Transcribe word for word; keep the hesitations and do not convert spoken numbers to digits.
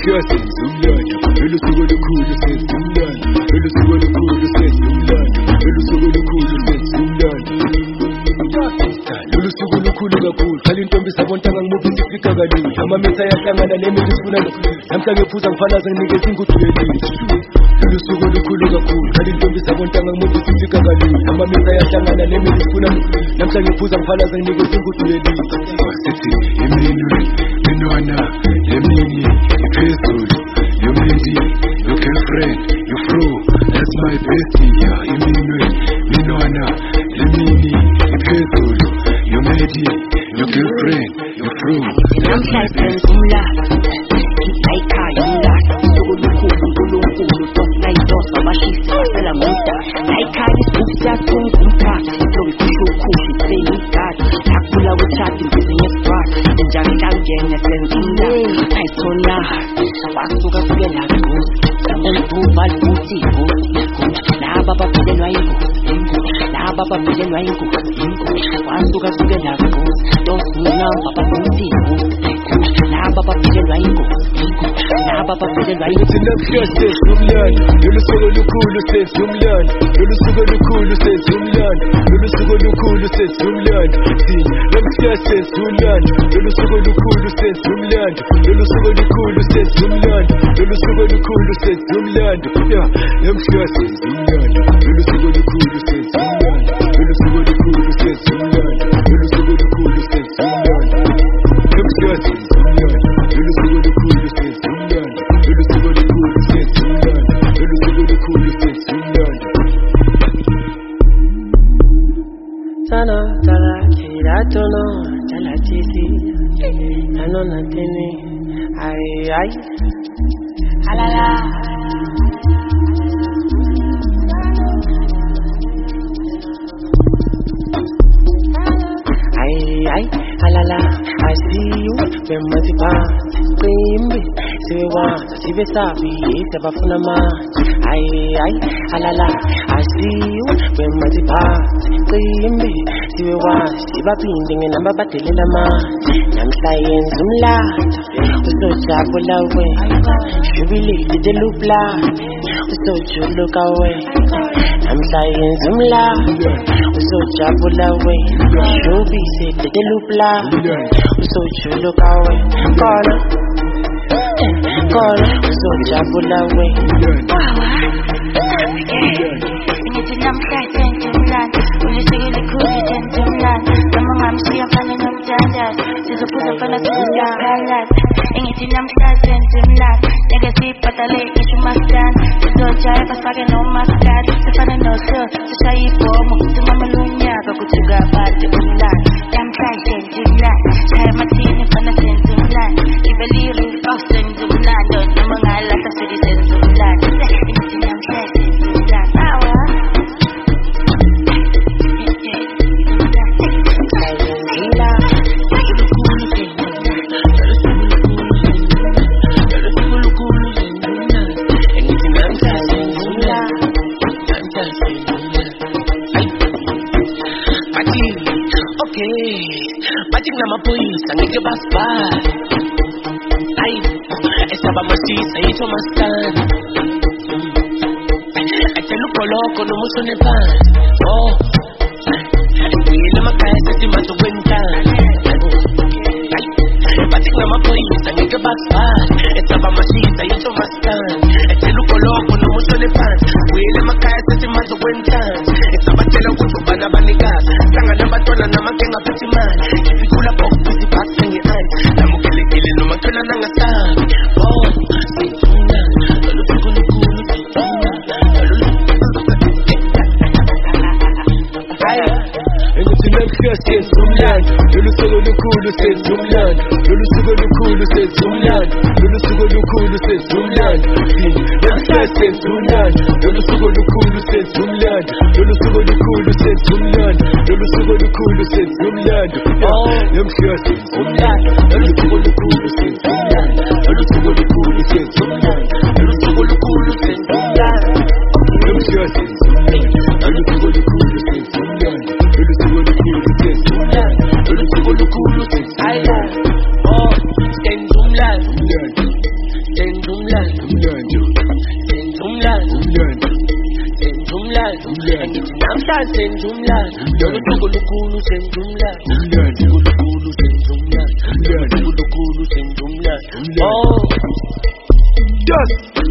namhlanje umlando elusuku olukhulu senza umlando elusuku olukhulu senza umlando elusuku olukhulu senza umlando elusuku olukhulu kakhulu khali intombi sabontanga ngimuphi sifika kalini amamisa yahlangana nemithi sifuna namhlanje phuza ngifanaza nginikeza ingudu yelithi elusuku olukhulu kakhulu khali intombi sabontanga ngimuphi sifika kalini amamisa yahlangana nemithi sifuna namhlanje phuza ngifanaza nginikeza ingudu yelithi sithi iminwe minwana lemini iphezulu your lady your girlfriend your fro that's my bestie yeah iminwe minwana lemini iphezulu your lady your girlfriend your fro that's my bestie umlando ikhaya umlando usuku lukhulu uNkulunkulu tosayidos abashisi basela muda ikhaya isukyathunga umkhathi lokukhulu seyigadi akula uchathi business part njani kangene senzina ayithola basuka kuke lapho embuva futhi laba babelwa ingozi laba babelwa ingozi basuka kuke lapho tosina baba futhi laba babelwa ingozi laba babelwa ingozi namhlanje umlando elusuku olukhulu senza umlando elusuku olukhulu senza umlando elusuku olukhulu senza umlando namhlanje senza umlando elusuku olukhulu senza umlando elusuku olukhulu senza umlando elusuku olukhulu senza umlando namhlanje senza umlando elusuku olukhulu senza umlando elusuku olukhulu senza umlando elusuku olukhulu senza umlando namhlanje senza umlando elusuku olukhulu senza umlando elusuku olukhulu senza umlando elusuku olukhulu senza umlando Tana tala kira tono tala tisi tano natini ay ay alala ay ay alala I see you when my tipa Kimbi siwe wanza sibe sabi sebafuna manje ay ay alala I see you when my tipa Kimbi siwe wanza sibaphinde ngenamba badelela manje namhlayenza umlando usojabula we jubilile delupla usojuluka we namhlayenza umlando usojabula we jubise delupla usojuluka we kona kona usojabula we ngithi namhlanje umlando ulisuku elikhulu senza umlando noma ngamshiya mfana nomthandazo sizophuza mfana sizokhalala ngithi namhlanje umlando ngeke sibhadale ngisho umasitana sizojaya basifake nomaskadi sifane noso sishaye ibhomo sinqamela unyaka kujuka abade umlando namhlanje umlando shaya mathini mfana senza umlando ibeliri of senza umlando noma ngalahla sithi senza umlando ngithi namhlanje umlando Amaphoyisa ngeke basibhale hayi esaba masisa yitho masitana atshela ugoloko noma usonephansi oh uyile emakhaya sesimazo kwentana bathi ngamaphoyisa ngeke basibhale esaba masisa yitho masitana atshela ugoloko noma usonephansi uyile emakhaya sesimazo kwentana esabatshela ukuthi ubana abanikazi hlangana abantwana namakenga aphethe imali ifikula box iziphathe nge-eyes namukelekile noma thola nangasabi oh sifuna lolusuku olukhulu sifuna engithi namhlanje senza umlando lolusuku olukhulu senza umlando lolusuku olukhulu senza umlando lolusuku olukhulu senza umlando namhlanje senza umlando lolusuku olukhulu senza umlando lolusuku olukhulu senza umlando lolusuku olukhulu senza umlando namhlanje senza umlando lolusuku olukhulu senza umlando lolusuku olukhulu senza umlando lolusuku olukhulu senza umlando namhlanje senza umlando lolusuku olukhulu senza umlando lolusuku olukhulu senza umlando lolusuku olukhulu senza umlando oh senza umlando senza umlando senza umlando senza umlando ngithi namhlanje senza umlando usuku olukhulu senza umlando usuku olukhulu senza umlando usuku olukhulu senza umlando oh Yes.